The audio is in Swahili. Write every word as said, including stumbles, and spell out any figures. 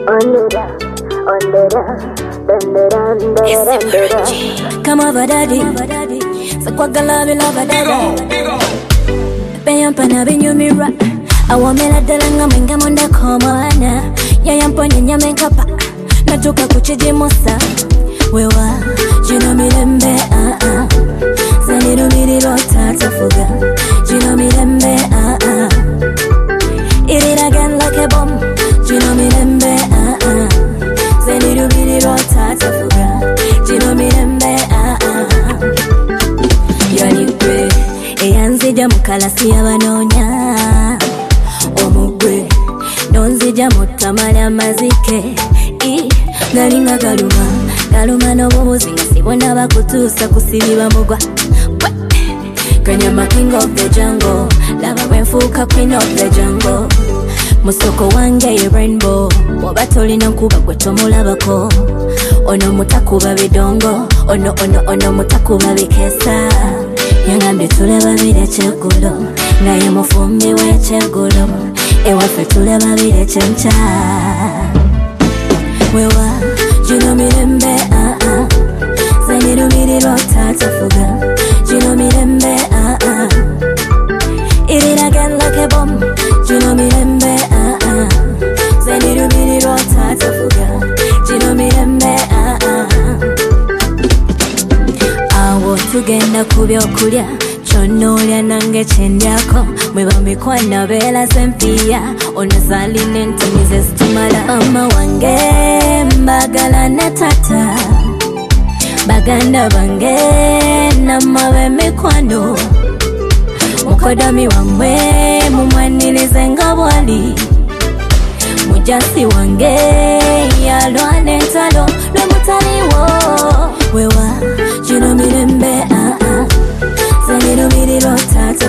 Come over, daddy. So kwa galabi lava daddy. Payam pana binyu mira. Awamela delanga menga monda komana. Yayampo nyanya menkapa. Natuka kuchiji mosa. Wewa, jino milembe ah ah. Zaniru miriro tata fuga. Jino milembe ah ah. It it again like a bomb. Jino milembe ah ah. Zaniru miriro tata fuga. Jino milembe ah ah. Yani kwe, eyanzija mukalasi abanonya. Omugwe, nonzija mutamala amazike. I, galinga galuma, galuma n'obubuzi nga sibona bakutuusa kusibibwa mugwa. Kanyama king of the jungle, lava bwenfuuka queen of the jungle. Musoko wange ye rainbow, bwoba tolina nkuba gwe tomulabako. Ono mutakuba bidongo, ono ono ono mutakuba bikesa. Yangambye tule babiri ekyeggulu, naye mufumbi w'ekyeggulu, ewaffe tule babiri ekyenkya. Wewa, jino mirembe ah ah. Zaniru miriro tata fuga. Jino mirembe ah ah. It it again like a bomb. Jino mirembe ah ah. Zaniru miriro tata fuga. Jino mirembe ah ah. Awo tugenda kubyo kulya. Chonolya nange chendyako. Mweba mikwana bela sempiya. Onazali nentamize stumala. Mama wange mbagala ne tata. Baganda bange namabe mikwano. Mukodami wamwe mumwanilize nga bwali. Mujasi wange yalwa n'entalo lwe mutaliwo. Wewa jino mirembe ah ah. Zaniru miriro tata